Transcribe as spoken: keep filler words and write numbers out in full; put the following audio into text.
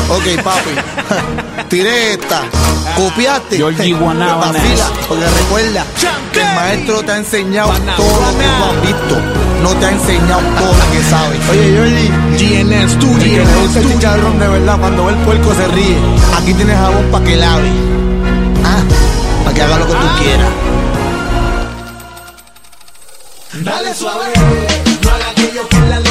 Ok, papi. Tiré esta. Copiaste. Georgie Guanabana. Vacila, porque recuerda que el maestro te ha enseñado todo lo que tú has visto. No te ha enseñado todo lo que sabes. Oye, Georgie, G N Studio. el que le gusta el chicharrón de verdad cuando ve el puerco se ríe. Aquí tienes jabón para que lave. Ah, para que haga lo que tú quieras. Dale suave, no haga aquello que la